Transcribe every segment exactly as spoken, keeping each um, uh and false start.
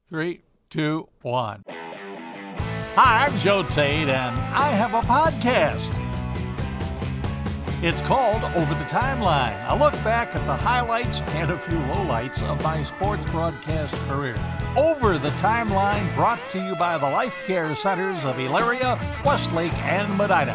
Three, two, one. Hi, I'm Joe Tate, and I have a podcast. It's called Over the Timeline, a look back at the highlights and a few lowlights of my sports broadcast career. Over the Timeline, brought to you by the Life Care Centers of Elyria, Westlake, and Medina.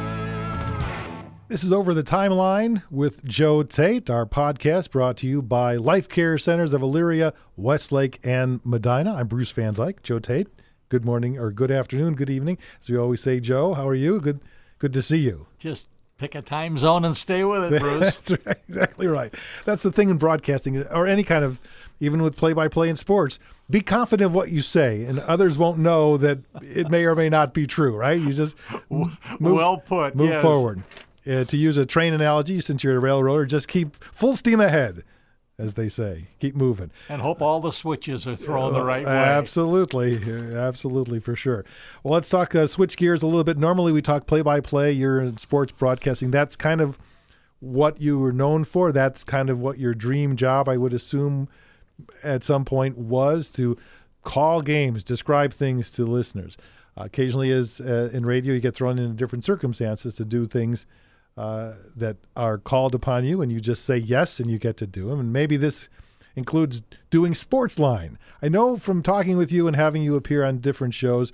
This is Over the Timeline with Joe Tate, our podcast brought to you by Life Care Centers of Elyria, Westlake, and Medina. I'm Bruce Van Dyke. Joe Tate, good morning or good afternoon, good evening. As we always say, Joe, how are you? Good good to see you. Just pick a time zone and stay with it, Bruce. That's right, exactly right. That's the thing in broadcasting, or any kind of, even with play-by-play in sports, be confident of what you say, and others won't know that it may or may not be true, right? You just move, well put. Move yes. forward. Uh, to use a train analogy, since you're a railroader, just keep full steam ahead, as they say. Keep moving. And hope all the switches are thrown uh, the right way. Absolutely. Uh, absolutely, for sure. Well, let's talk, uh, switch gears a little bit. Normally we talk play-by-play. You're in sports broadcasting. That's kind of what you were known for. That's kind of what your dream job, I would assume, at some point was, to call games, describe things to listeners. Uh, occasionally, as uh, in radio, you get thrown into different circumstances to do things Uh, that are called upon you, and you just say yes, and you get to do them. And maybe this includes doing Sports Line. I know from talking with you and having you appear on different shows,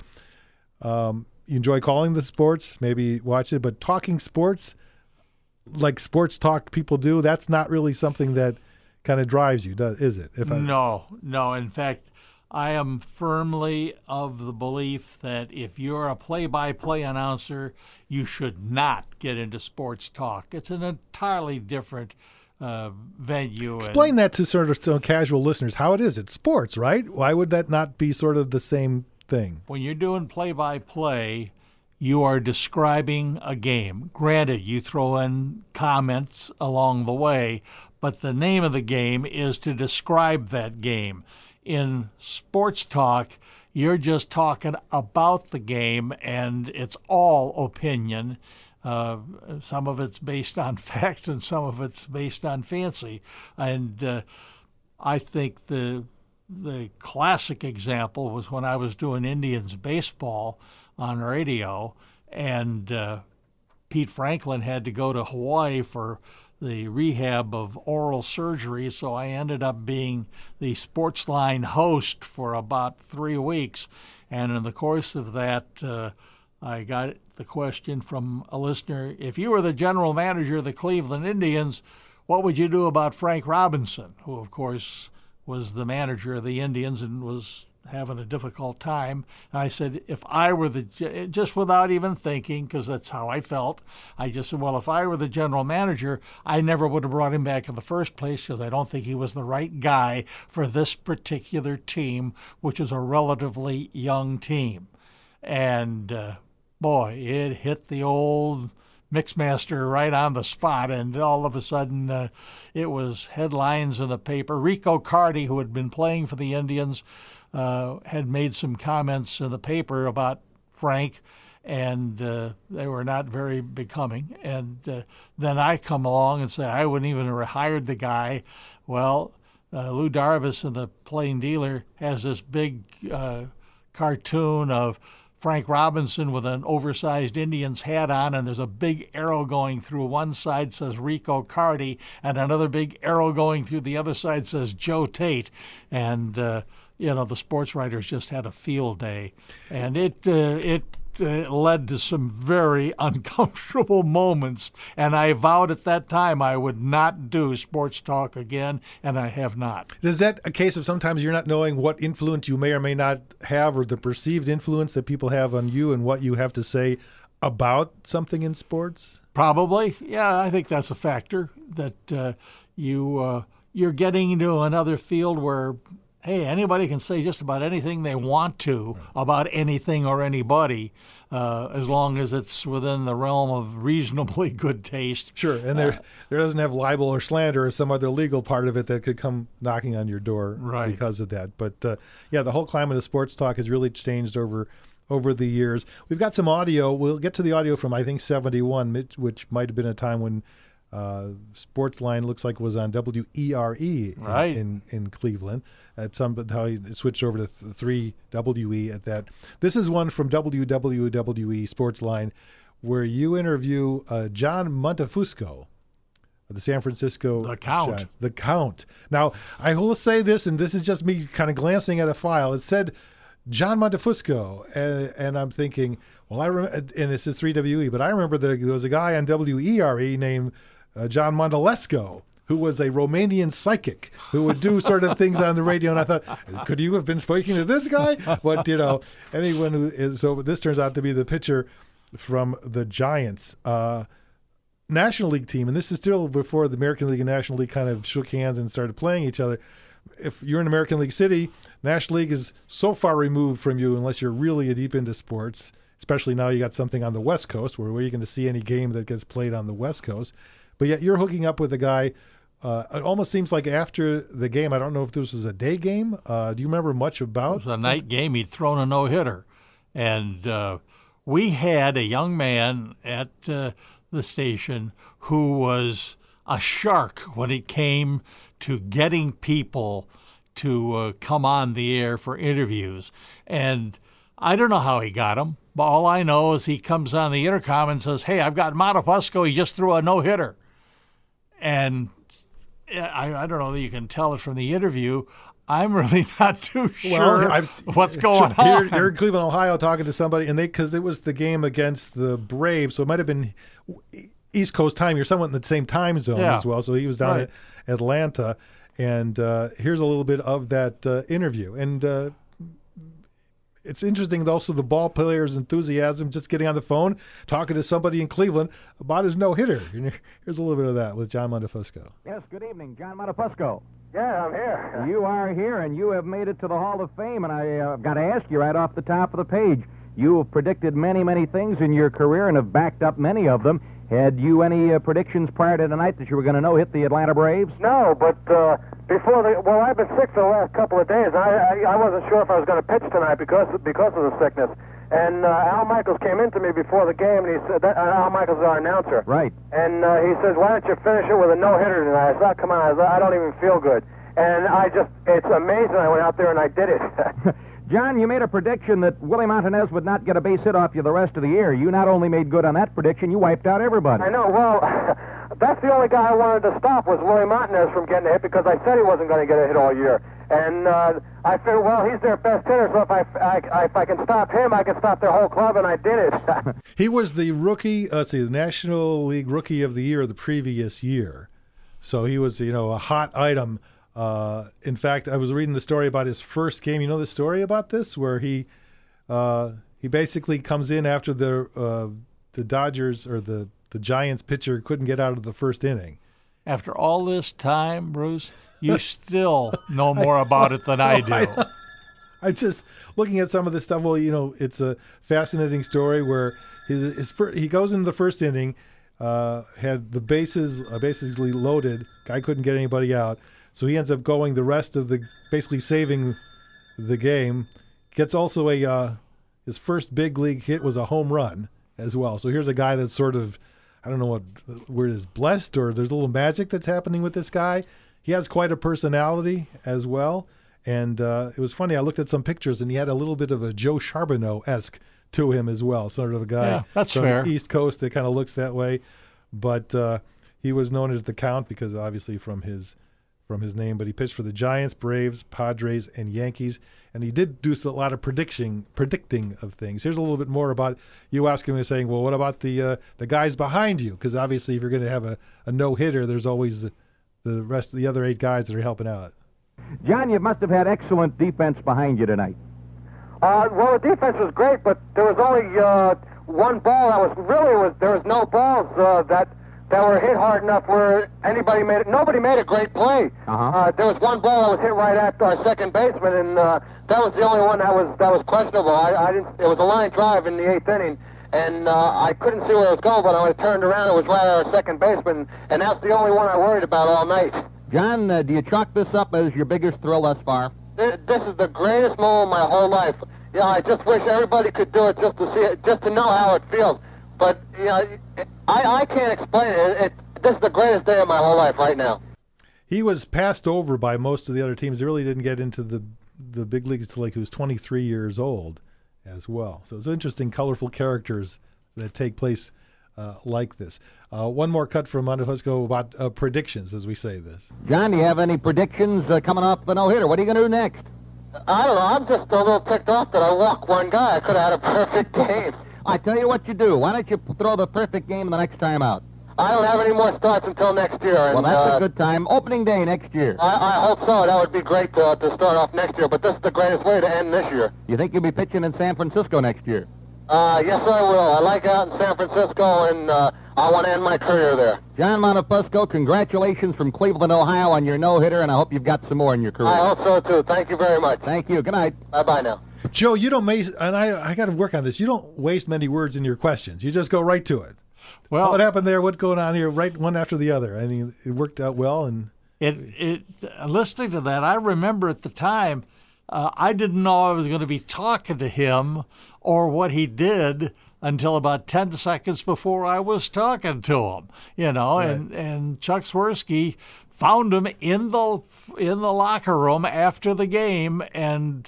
um, you enjoy calling the sports, maybe watch it, but talking sports, like sports talk people do, that's not really something that kind of drives you, does, is it? If I... No, no. In fact, I am firmly of the belief that if you're a play-by-play announcer, you should not get into sports talk. It's an entirely different uh, venue. Explain and, that to sort of some casual listeners, how it is. It's sports, right? Why would that not be sort of the same thing? When you're doing play-by-play, you are describing a game. Granted, you throw in comments along the way, but the name of the game is to describe that game. In sports talk, you're just talking about the game, and it's all opinion. Uh, some of it's based on fact, and some of it's based on fancy. And uh, I think the the classic example was when I was doing Indians baseball on radio, and uh, Pete Franklin had to go to Hawaii for the rehab of oral surgery, so I ended up being the Sports Line host for about three weeks. And in the course of that, uh, I got the question from a listener, if you were the general manager of the Cleveland Indians, what would you do about Frank Robinson, who, of course, was the manager of the Indians and was having a difficult time? And I said, if I were the, just without even thinking, because that's how I felt, I just said, well, if I were the general manager, I never would have brought him back in the first place, because I don't think he was the right guy for this particular team, which is a relatively young team. And uh, boy, it hit the old Mixmaster right on the spot, and all of a sudden uh, it was headlines in the paper. Rico Carty, who had been playing for the Indians, Uh, had made some comments in the paper about Frank, and uh, they were not very becoming. And uh, then I come along and say I wouldn't even have hired the guy. Well, uh, Lou Darbus in the Plain Dealer has this big uh, cartoon of Frank Robinson with an oversized Indians hat on, and there's a big arrow going through. One side says Rico Carty, and another big arrow going through the other side says Joe Tate. And uh, you know, the sports writers just had a field day, and it uh, it uh, led to some very uncomfortable moments. And I vowed at that time I would not do sports talk again, and I have not. Is that a case of sometimes you're not knowing what influence you may or may not have, or the perceived influence that people have on you and what you have to say about something in sports? Probably, yeah. I think that's a factor, that uh, you uh, you're getting into another field where, hey, anybody can say just about anything they want to about anything or anybody, uh, as long as it's within the realm of reasonably good taste. Sure, and there uh, there doesn't have libel or slander or some other legal part of it that could come knocking on your door right. because of that. But, uh, yeah, the whole climate of sports talk has really changed over over the years. We've got some audio. We'll get to the audio from, I think, seventy-one, which might have been a time when Uh, Sportsline looks like was on W E R E in, right. in, in Cleveland. At some how he switched over to th- three W E at that. This is one from W W W E Sportsline, where you interview uh, John Montefusco, the San Francisco The Count. Giants. The Count. Now, I will say this, and this is just me kind of glancing at a file. It said John Montefusco, and, and I'm thinking, well, I rem- and it says three W E, but I remember that there was a guy on W E R E named uh, John Mondelesco, who was a Romanian psychic who would do sort of things on the radio. And I thought, could you have been speaking to this guy? But, you know, anyone who is, so this turns out to be the pitcher from the Giants. Uh, National League team, and this is still before the American League and National League kind of shook hands and started playing each other. If you're in American League City, National League is so far removed from you unless you're really deep into sports, especially now you got something on the West Coast where, where you're going to see any game that gets played on the West Coast. But yet you're hooking up with a guy. Uh, it almost seems like after the game, I don't know if this was a day game. Uh, do you remember much about it? Was a night game. He'd thrown a no-hitter. And uh, we had a young man at uh, the station who was a shark when it came to getting people to uh, come on the air for interviews. And I don't know how he got them, but all I know is he comes on the intercom and says, "Hey, I've got Montefusco. He just threw a no-hitter." And I, I don't know that you can tell it from the interview. I'm really not too sure well, I'm, what's going sure, on. Here, here in Cleveland, Ohio, talking to somebody, and they because it was the game against the Braves, so it might have been East Coast time. You're somewhat in the same time zone yeah. as well. So he was down right. at Atlanta, and uh, here's a little bit of that uh, interview. And uh, it's interesting, also the ball player's enthusiasm, just getting on the phone, talking to somebody in Cleveland about his no-hitter. Here's a little bit of that with John Montefusco. Yes, good evening, John Montefusco. Yeah, I'm here. You are here, and you have made it to the Hall of Fame, and I've uh, got to ask you right off the top of the page. You have predicted many, many things in your career and have backed up many of them. Had you any uh, predictions prior to tonight that you were going to no-hit the Atlanta Braves? No, but uh, before the... Well, I've been sick for the last couple of days. I I, I wasn't sure if I was going to pitch tonight because, because of the sickness. And uh, Al Michaels came in to me before the game, and he said... That, uh, Al Michaels is our announcer. Right. And uh, he says, "Why don't you finish it with a no-hitter tonight?" I said, "Oh, come on, I, said, I don't even feel good." And I just... It's amazing. I went out there and I did it. John, you made a prediction that Willie Montanez would not get a base hit off you the rest of the year. You not only made good on that prediction, you wiped out everybody. I know. Well, that's the only guy I wanted to stop was Willie Montanez from getting a hit because I said he wasn't going to get a hit all year. And uh, I figured, well, he's their best hitter, so if I, I, if I can stop him, I can stop their whole club, and I did it. He was the rookie, uh, let's see, the National League Rookie of the Year the previous year. So he was, you know, a hot item. Uh, in fact, I was reading the story about his first game. You know the story about this, where he uh, he basically comes in after the uh, the Dodgers or the, the Giants pitcher couldn't get out of the first inning. After all this time, Bruce, you still know more about it than I do. I, I just looking at some of this stuff. Well, you know, it's a fascinating story where his, his fir- he goes into the first inning, uh, had the bases uh, basically loaded. Guy couldn't get anybody out. So he ends up going the rest of the, basically saving the game. Gets also a, uh, his first big league hit was a home run as well. So here's a guy that's sort of, I don't know what word is blessed, or there's a little magic that's happening with this guy. He has quite a personality as well. And uh, it was funny, I looked at some pictures and he had a little bit of a Joe Charbonneau-esque to him as well. Sort of a guy yeah, that's from fair. the East Coast that kind of looks that way. But uh, he was known as the Count because obviously from his from his name, but he pitched for the Giants, Braves, Padres, and Yankees, and he did do a lot of prediction, predicting of things. Here's a little bit more about you asking me, saying, well, what about the uh, the guys behind you? Because obviously if you're going to have a, a no-hitter, there's always the, the rest of the other eight guys that are helping out. John, you must have had excellent defense behind you tonight. Uh, well, the defense was great, but there was only uh, one ball that was really, was there was no balls uh, that... that were hit hard enough where anybody made it. Nobody made a great play. Uh-huh. Uh, there was one ball that was hit right at our second baseman, and uh, that was the only one that was that was questionable. I, I didn't. It was a line drive in the eighth inning, and uh, I couldn't see where it was going. But when I turned around, it was right at our second baseman, and that's the only one I worried about all night. John, uh, do you chalk this up as your biggest thrill thus far? This, this is the greatest moment of my whole life. Yeah, I just wish everybody could do it just to see it, just to know how it feels. But you know, I, I can't explain it. it, it This is the greatest day of my whole life right now. He was passed over by most of the other teams. He really didn't get into the the big leagues until like he was twenty-three years old as well. So it's interesting, colorful characters that take place uh, like this. Uh, one more cut from Montefusco about uh, predictions as we say this. John, do you have any predictions uh, coming off the no-hitter? What are you going to do next? I don't know. I'm just a little ticked off that I walked one guy. I could have had a perfect game. I tell you what you do. Why don't you throw the perfect game the next time out? I don't have any more starts until next year. And, Well, that's uh, a good time. Opening day next year. I, I hope so. That would be great to, to start off next year, but this is the greatest way to end this year. You think you'll be pitching in San Francisco next year? Uh, yes, I will. I like it out in San Francisco, and uh, I want to end my career there. John Montefusco, congratulations from Cleveland, Ohio on your no-hitter, and I hope you've got some more in your career. I hope so, too. Thank you very much. Thank you. Good night. Bye-bye now. Joe, you don't waste, and I, I got to work on this. You don't waste many words in your questions. You just go right to it. Well, What happened there? What's going on here? Right one after the other. I mean, it worked out well. And it it listening to that, I remember at the time, uh, I didn't know I was going to be talking to him or what he did until about ten seconds before I was talking to him. You know, Right. and and Chuck Swirsky found him in the in the locker room after the game and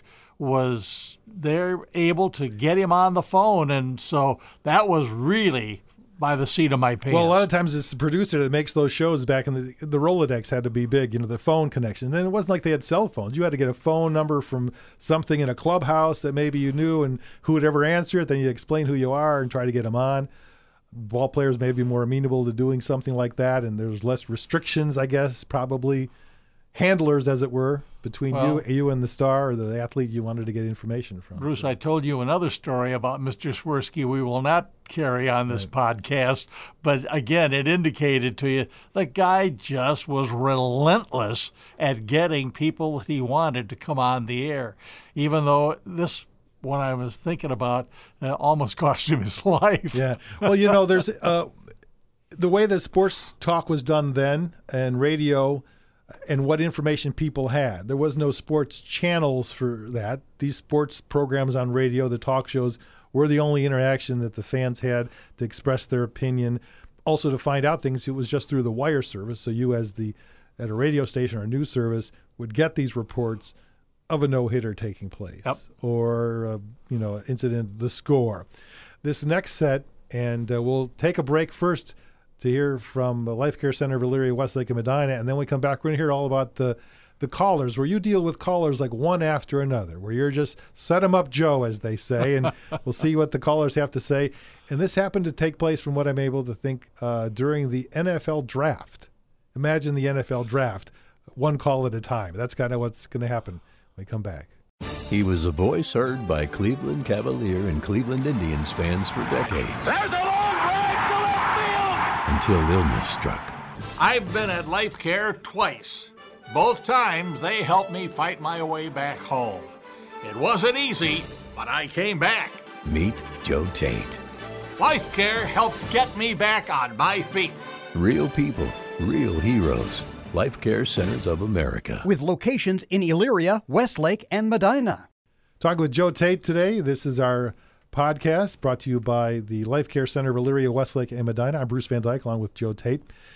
was there able to get him on the phone, and so that was really by the seat of my pants. Well, a lot of times it's the producer that makes those shows. Back in the the Rolodex had to be big, you know, the phone connection. Then it wasn't like they had cell phones. You had to get a phone number from something in a clubhouse that maybe you knew, and who would ever answer it. Then you explain who you are and try to get them on. Ball players may be more amenable to doing something like that, and there's less restrictions, I guess, probably handlers, as it were, between Well- you you and the star or the athlete you wanted to get information from. Bruce, I told you another story about Mister Swirsky we will not carry on this podcast, but again, it indicated to you the guy just was relentless at getting people that he wanted to come on the air, even though this, what I was thinking about, uh, almost cost him his life. Yeah. Well, you know, there's uh, the way that sports talk was done then and radio and what information people had. There was no sports channels for that. These sports programs on radio, the talk shows, were the only interaction that the fans had to express their opinion. Also to find out things, it was just through the wire service. So you as the at a radio station or a news service would get these reports of a no-hitter taking place. Yep. Or, uh, you know, incident, the score. This next set, and uh, we'll take a break first to hear from the Life Care Center of Elyria, Westlake, and Medina, and then we come back, we're going to hear all about the the callers, where you deal with callers like one after another, where you're just set them up, Joe, as they say, and we'll see what the callers have to say. And this happened to take place, from what I'm able to think, uh, during the N F L draft. Imagine the N F L draft, one call at a time. That's kind of what's going to happen when we come back. He was a voice heard by Cleveland Cavalier and Cleveland Indians fans for decades. There's a long drive to left field. Until illness struck. I've been at Life Care twice. Both times they helped me fight my way back home. It wasn't easy, but I came back. Meet Joe Tate. Life Care helped get me back on my feet. Real people, real heroes. Life Care Centers of America. With locations in Elyria, Westlake, and Medina. Talking with Joe Tate today. This is our podcast brought to you by the Life Care Center of Elyria, Westlake, and Medina. I'm Bruce Van Dyke, along with Joe Tate.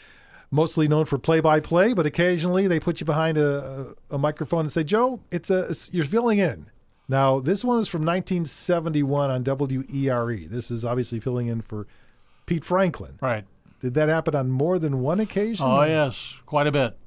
Mostly known for play-by-play, but occasionally they put you behind a, a, a microphone and say, Joe, it's a it's, you're filling in. Now, this one is from nineteen seventy-one on W E R E. This is obviously filling in for Pete Franklin. Right. Did that happen on more than one occasion? Oh, yes, quite a bit.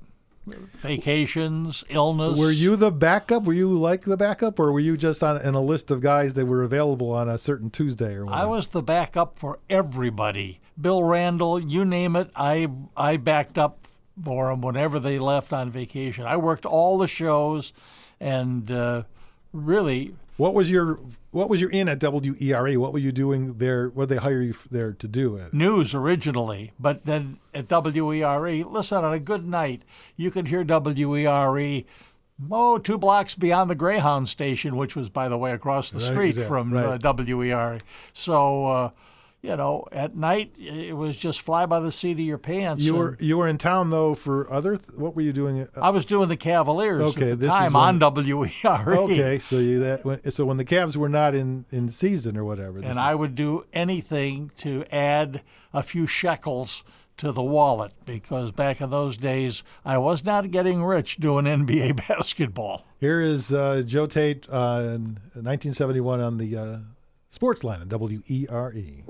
Vacations, illness. Were you the backup? Were you like the backup, or were you just on in a list of guys that were available on a certain Tuesday or whatever? I was the backup for everybody. Bill Randall, you name it, I I backed up for them whenever they left on vacation. I worked all the shows, and uh, really, What was your What was your in at W E R E? What were you doing there? What did they hire you there to do? news originally, but then at W E R E, listen, on a good night, you could hear W E R E, oh, two blocks beyond the Greyhound station, which was, by the way, across the Right, street exactly, from right. uh, W E R E. So, uh, you know, at night, it was just fly by the seat of your pants. You and were you were in town though for other. Th- what were you doing? Uh, I was doing the Cavaliers Okay, at this the is time when- on W E R E. okay, so you that when, so when the Cavs were not in, in season or whatever, this And is- I would do anything to add a few shekels to the wallet, because back in those days, I was not getting rich doing N B A basketball. Here is uh, Joe Tate uh, in nineteen seventy-one on the uh, Sports Line on W E R E.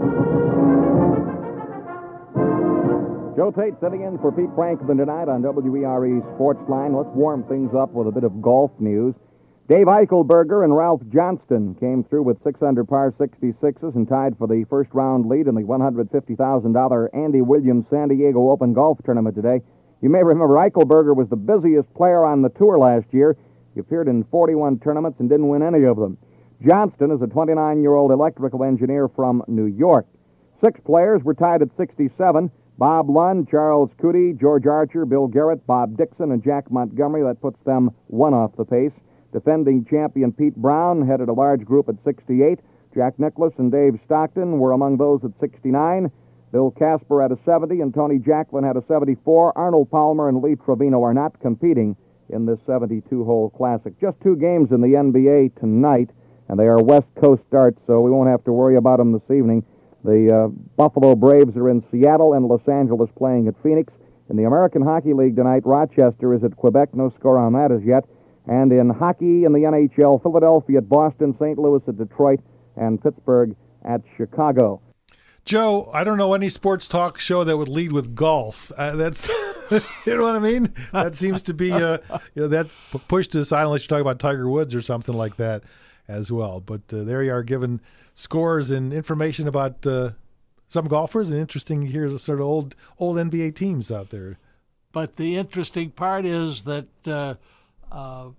Joe Tate sitting in for Pete Franklin tonight on W E R E Sports Line. Let's warm things up with a bit of golf news. Dave Eichelberger and Ralph Johnston came through with six under par sixty-sixes and tied for the first round lead in the one hundred fifty thousand dollars Andy Williams San Diego Open Golf Tournament today. You may remember Eichelberger was the busiest player on the tour last year. He appeared in forty-one tournaments and didn't win any of them. Johnston is a twenty-nine-year-old electrical engineer from New York. Six players were tied at sixty-seven. Bob Lund, Charles Cootie, George Archer, Bill Garrett, Bob Dixon, and Jack Montgomery. That puts them one off the pace. Defending champion Pete Brown headed a large group at sixty-eight. Jack Nicklaus and Dave Stockton were among those at sixty-nine. Bill Casper had a seventy, and Tony Jacklin had a seventy-four. Arnold Palmer and Lee Trevino are not competing in this seventy-two-hole classic. Just two games in the N B A tonight, and they are West Coast starts, so we won't have to worry about them this evening. The uh, Buffalo Braves are in Seattle and Los Angeles playing at Phoenix. In the American Hockey League tonight, Rochester is at Quebec. No score on that as yet. And in hockey in the N H L, Philadelphia at Boston, Saint Louis at Detroit, and Pittsburgh at Chicago. Joe, I don't know any sports talk show that would lead with golf. Uh, that's, you know what I mean? That seems to be, uh, you know, that p- pushed aside unless you talk about Tiger Woods or something like that as well. But uh, there you are, giving scores and information about uh, some golfers, and interesting here, sort of old old N B A teams out there. But the interesting part is that uh, uh,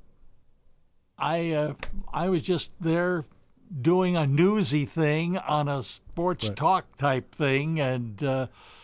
I uh, I was just there doing a newsy thing on a sports right. talk type thing, and uh,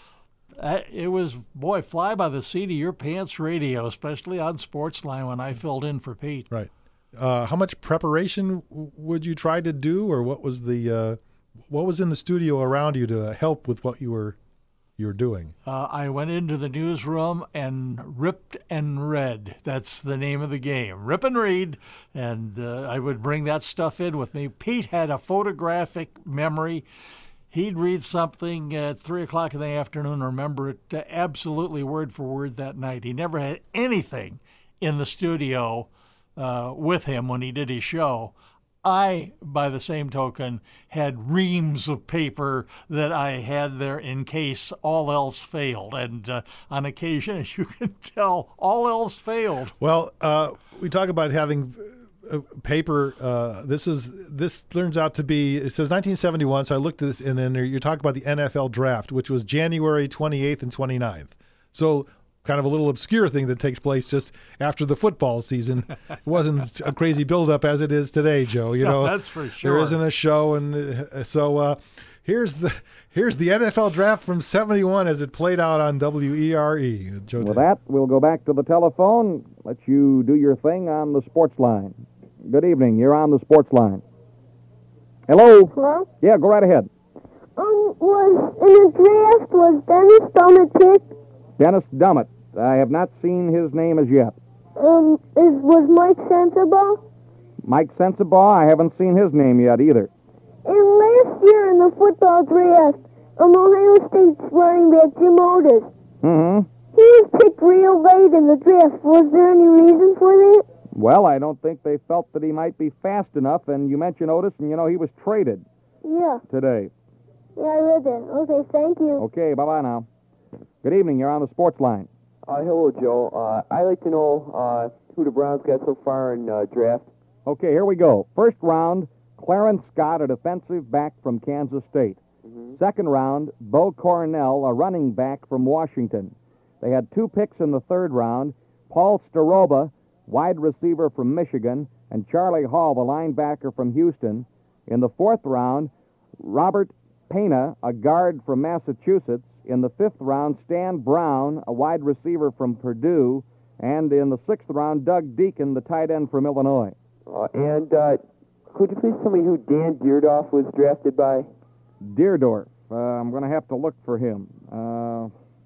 it was, boy, fly by the seat of your pants radio, especially on Sportsline when I filled in for Pete. Right. Uh, how much preparation w- would you try to do, or what was the uh, what was in the studio around you to help with what you were you were doing? Uh, I went into the newsroom and ripped and read. That's the name of the game. Rip and read, and uh, I would bring that stuff in with me. Pete had a photographic memory. He'd read something at three o'clock in the afternoon, remember it uh, absolutely word for word that night. He never had anything in the studio uh, with him when he did his show. I, by the same token, had reams of paper that I had there in case all else failed. And uh, on occasion, as you can tell, all else failed. Well, uh, we talk about having uh, paper. Uh, this is this turns out to be, it says nineteen seventy-one, so I looked at this, and then you talk about the N F L draft, which was January twenty-eighth and twenty-ninth. So kind of a little obscure thing that takes place just after the football season. It wasn't a crazy buildup as it is today, Joe. You know, no, that's for sure. There isn't a show, and uh, so uh, here's the here's the N F L draft from seventy-one as it played out on W E R E. Joe With Tate. that, we'll go back to the telephone. Let you do your thing on the sports line. Good evening. You're on the sports line. Hello. Hello? Yeah, go right ahead. Um, was in the draft, was Dennis Dummett picked? Dennis Dummett. I have not seen his name as yet. Um, is, was Mike Sensabaugh? Mike Sensabaugh, I haven't seen his name yet either. And last year in the football draft, um, Ohio State's running back Jim Otis, Mm-hmm. he was picked real late in the draft. Was there any reason for that? Well, I don't think they felt that he might be fast enough, and you mentioned Otis, and you know he was traded Yeah. today. Yeah, I read that. Okay, thank you. Okay, bye-bye now. Good evening. You're on the sports line. Uh, hello, Joe. Uh, I'd like to know uh, who the Browns got so far in uh, draft. Okay, here we go. First round, Clarence Scott, a defensive back from Kansas State. Mm-hmm. Second round, Bo Cornell, a running back from Washington. They had two picks in the third round, Paul Staroba, wide receiver from Michigan, and Charlie Hall, the linebacker from Houston. In the fourth round, Robert Pena, a guard from Massachusetts. In the fifth round, Stan Brown, a wide receiver from Purdue. And in the sixth round, Doug Deacon, the tight end from Illinois. Uh, and uh, could you please tell me who Dan Deerdorf was drafted by? Deerdorf. Uh, I'm going to have to look for him. Uh,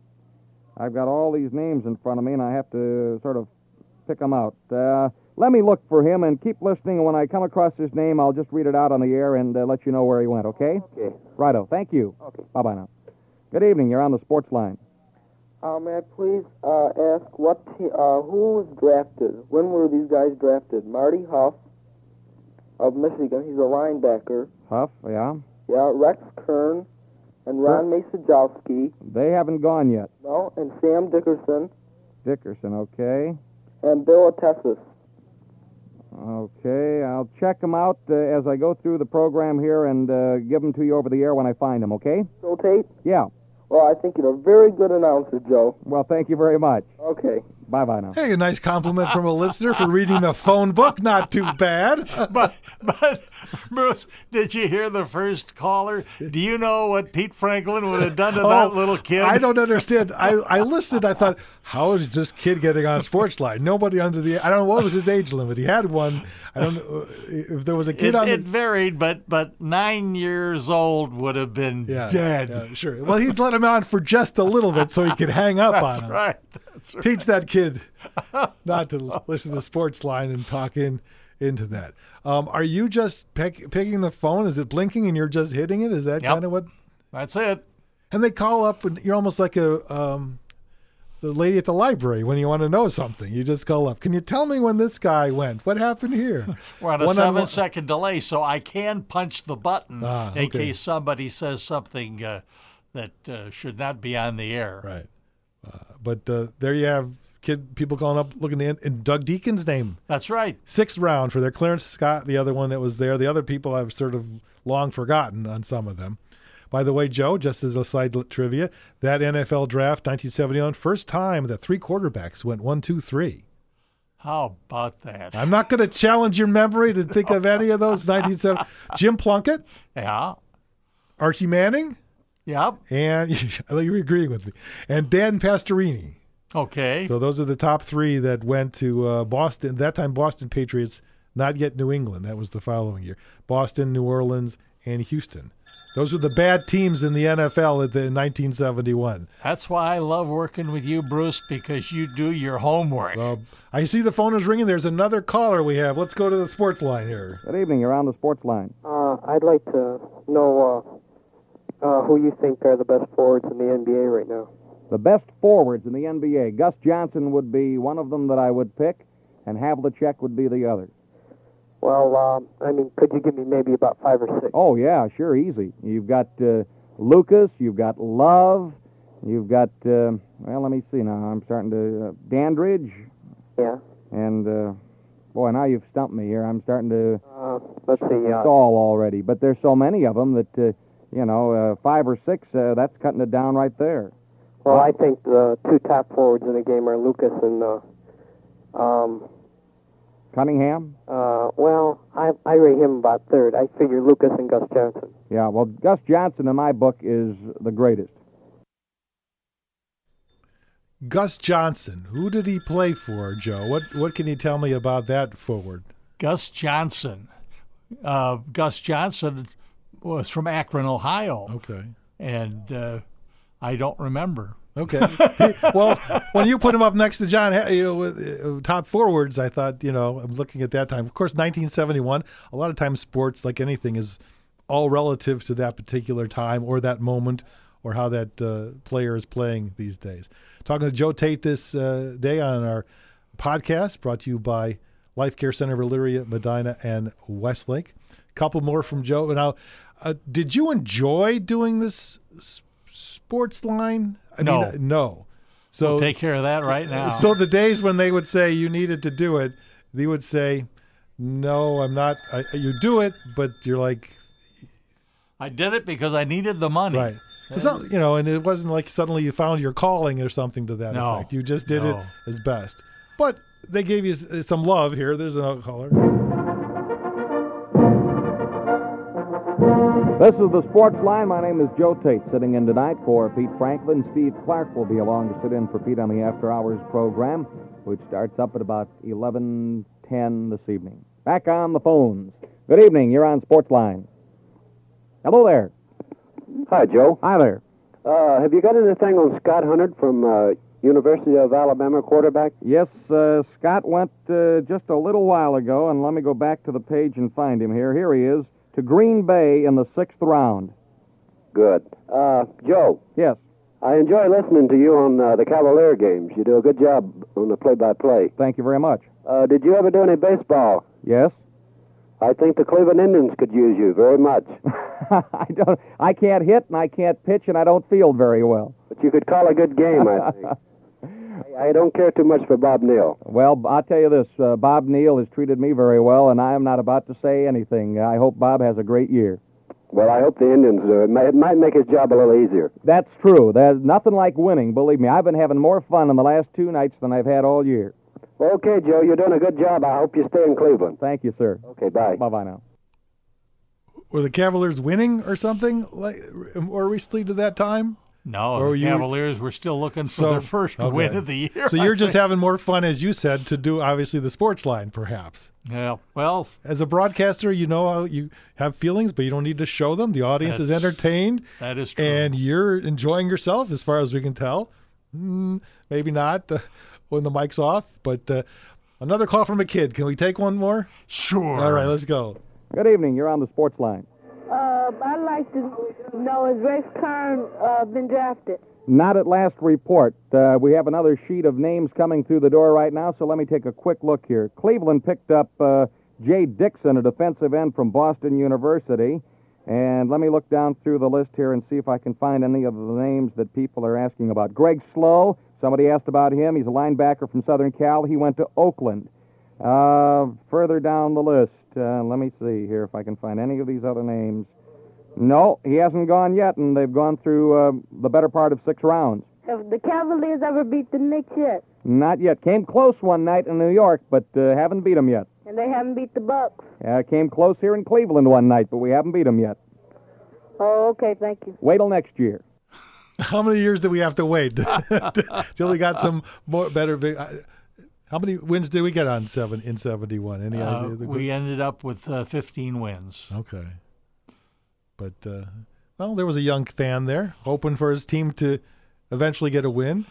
I've got all these names in front of me, and I have to sort of pick them out. Uh, let me look for him, and keep listening, and when I come across his name, I'll just read it out on the air and uh, let you know where he went, okay? Okay. Righto. Thank you. Okay. Bye-bye now. Good evening. You're on the sports line. Uh, may I please uh, ask what te- uh, who was drafted? When were these guys drafted? Marty Huff of Michigan. He's a linebacker. Huff, yeah. Yeah, Rex Kern and Ron Masajowski. They haven't gone yet. No, and Sam Dickerson Dickerson, okay. and Bill Atessis. Okay, I'll check them out uh, as I go through the program here and uh, give them to you over the air when I find them, okay? Joe Tate? Yeah. Well, I think you're a very good announcer, Joe. Well, thank you very much. Okay. Bye-bye now. Hey, a nice compliment from a listener for reading the phone book. Not too bad. But, but, Bruce, did you hear the first caller? Do you know what Pete Franklin would have done to Oh, that little kid? I don't understand. I, I listened. I thought, how is this kid getting on Sportsline? Nobody under the, I don't know what was his age limit. He had one. I don't know if there was a kid it, on the. It varied, but but nine years old would have been Yeah, dead. yeah, sure. Well, he'd let him on for just a little bit so he could hang up That's on him. right. That's right. Teach that kid not to listen to Sportsline and talk in into that. Um, are you just pick, picking the phone? Is it blinking and you're just hitting it? Is that Yep. kind of what? That's it. And they call up and you're almost like a um, the lady at the library when you want to know something. You just call up. Can you tell me when this guy went? What happened here? We're on a One on one- seven-second delay, so I can punch the button Ah, in okay. case somebody says something uh, that uh, should not be on the air. Right. Uh, but uh, there you have kid people calling up looking in, in Doug Deacon's name. That's right. Sixth round for their Clarence Scott, the other one that was there. The other people I've sort of long forgotten on some of them. By the way, Joe, just as a side trivia, that N F L draft, nineteen seventy-one, first time that three quarterbacks went one, two, three. How about that? I'm not going to challenge your memory to think of any of those nineteen seventy. Jim Plunkett, Yeah. Archie Manning, Yep. and I think you're agreeing with me, and Dan Pastorini. Okay. So those are the top three that went to uh, Boston. That time, Boston Patriots, not yet New England. That was the following year. Boston, New Orleans, and Houston. Those were the bad teams in the N F L at the, in nineteen seventy-one. That's why I love working with you, Bruce, because you do your homework. Well, I see the phone is ringing. There's another caller we have. Let's go to the sports line here. Good evening. You're on the sports line. Uh, I'd like to know uh, uh, who you think are the best forwards in the N B A right now. The best forwards in the N B A. Gus Johnson would be one of them that I would pick, and Havlicek would be the other. Well, uh, I mean, could you give me maybe about five or six? Oh, yeah, sure, easy. You've got uh, Lucas, you've got Love, you've got, uh, well, let me see now. I'm starting to, uh, Dandridge. Yeah. And, uh, boy, now you've stumped me here. I'm starting to Uh, let's see. Uh, stall already. But there's so many of them that, uh, you know, uh, five or six, uh, that's cutting it down right there. well, I think the two top forwards in the game are Lucas and, uh, um, Cunningham? uh, well, I, I rate him about third. I figure Lucas and Gus Johnson. Yeah, well, Gus Johnson in my book is the greatest. Gus Johnson. Who did he play for, Joe? What What can you tell me about that forward? Gus Johnson. Uh, Gus Johnson was from Akron, Ohio. Okay. And uh, I don't remember. Okay. He- well, when you put him up next to John, Ha- you know, with, uh, top forwards, I thought, you know, I'm looking at that time. Of course, nineteen seventy-one. A lot of times, sports, like anything, is all relative to that particular time or that moment or how that uh, player is playing these days. Talking to Joe Tate this uh, day on our podcast, brought to you by Life Care Center of Elyria, Medina, and Westlake. A couple more from Joe. Now, uh, did you enjoy doing this s- sports line? I No. mean, uh, no. So We'll take care of that right now. So the days when they would say you needed to do it, they would say, "No, I'm not." I, you do it, but you're like, I did it because I needed the money. right? It's not, you know, and it wasn't like suddenly you found your calling or something to that No. effect. You just did No. it as best. But they gave you s- some love here. There's another caller. This is the Sports Line. My name is Joe Tate, sitting in tonight for Pete Franklin. Steve Clark will be along to sit in for Pete on the After Hours program, which starts up at about eleven ten this evening. Back on the phones. Good evening. You're on Sports Line. Hello there. Hi, Joe. Hi there. Uh, have you got anything on Scott Hunnard from uh, University of Alabama quarterback? Yes, uh, Scott went uh, just a little while ago, and let me go back to the page and find him here. Here he is, to Green Bay in the sixth round. Good. Uh, Joe. Yes. I enjoy listening to you on uh, the Cavalier games. You do a good job on the play-by-play. Thank you very much. Uh, did you ever do any baseball? Yes. I think the Cleveland Indians could use you very much. I don't. I can't hit and I can't pitch and I don't field very well. But you could call a good game, I think. I, I don't care too much for Bob Neal. Well, I'll tell you this. Uh, Bob Neal has treated me very well, and I am not about to say anything. I hope Bob has a great year. Well, I hope the Indians do. It, may, it might make his job a little easier. That's true. There's nothing like winning, believe me. I've been having more fun in the last two nights than I've had all year. Well, okay, Joe, you're doing a good job. I hope you stay in Cleveland. Thank you, sir. Okay, bye. Bye-bye now. Were the Cavaliers winning or something like more recently to that time? No, or the Cavaliers were, were still looking for so, their first okay. win of the year. So you're just having more fun, as you said, to do, obviously, the sports line, perhaps. Yeah, well. As a broadcaster, you know how you have feelings, but you don't need to show them. The audience is entertained. That is true. And you're enjoying yourself, as far as we can tell. Mm, maybe not uh, when the mic's off, but uh, another call from a kid. Can we take one more? Sure. All right, let's go. Good evening. You're on the sports line. Uh, I'd like to know, has Rex Kern uh, been drafted? Not at last report. Uh, we have another sheet of names coming through the door right now, so let me take a quick look here. Cleveland picked up uh, Jay Dixon, a defensive end from Boston University. And let me look down through the list here and see if I can find any of the names that people are asking about. Greg Slow, somebody asked about him. He's a linebacker from Southern Cal. He went to Oakland. Uh, further down the list, uh, let me see here if I can find any of these other names. No, he hasn't gone yet, and they've gone through uh, the better part of six rounds. Have the Cavaliers ever beat the Knicks yet? Not yet. Came close one night in New York, but uh, haven't beat them yet. And they haven't beat the Bucks? Uh, came close here in Cleveland one night, but we haven't beat them yet. Oh, okay, thank you. Wait till next year. How many years do we have to wait till we got some more better? How many wins did we get on seven in seventy-one? Any uh, idea? We ended up with uh, fifteen wins. Okay. But, uh, well, there was a young fan there hoping for his team to eventually get a win.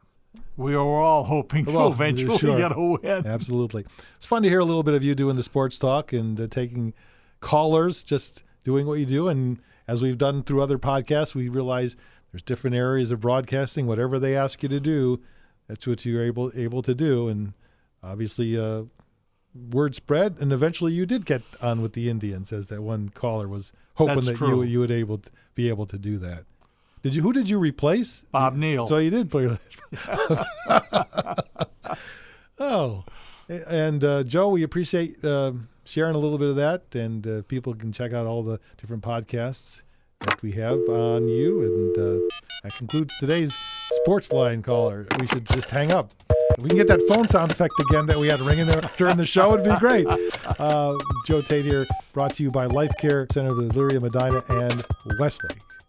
We were all hoping to well, eventually sure. get a win. Absolutely. It's fun to hear a little bit of you doing the sports talk and uh, taking callers, just doing what you do. And as we've done through other podcasts, we realize there's different areas of broadcasting. Whatever they ask you to do, that's what you're able able to do. And obviously, uh, word spread, and eventually you did get on with the Indians, as that one caller was hoping That's that true. you you would able to be able to do that. Did you? Who did you replace? Bob Neal. So you did play. Oh, and uh, Joe, we appreciate uh, sharing a little bit of that, and uh, people can check out all the different podcasts that we have on you. And uh, that concludes today's Sports Line caller. We should just hang up. If we can get that phone sound effect again that we had ringing there during the show, it'd be great. Uh, Joe Tate here, brought to you by Life Care Center of Elyria, Medina, and Westlake.